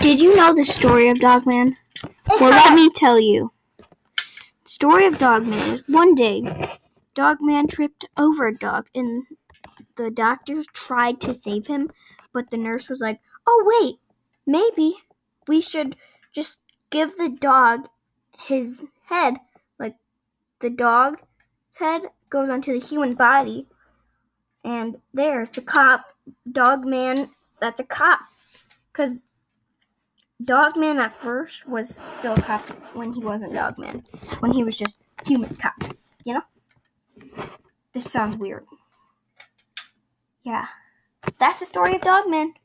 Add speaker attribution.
Speaker 1: Did you know the story of Dogman? Well, let me tell you. The story of Dogman is one day, Dogman tripped over a dog, and the doctor tried to save him, but the nurse was like, "Oh, wait, maybe we should just give the dog his head. Like, the dog's head goes onto the human body, and there, it's a cop. Dogman, that's a cop. Because Dogman at first was still a cop when he wasn't Dogman, when he was just human cop, you know? This sounds weird. Yeah. That's the story of Dogman.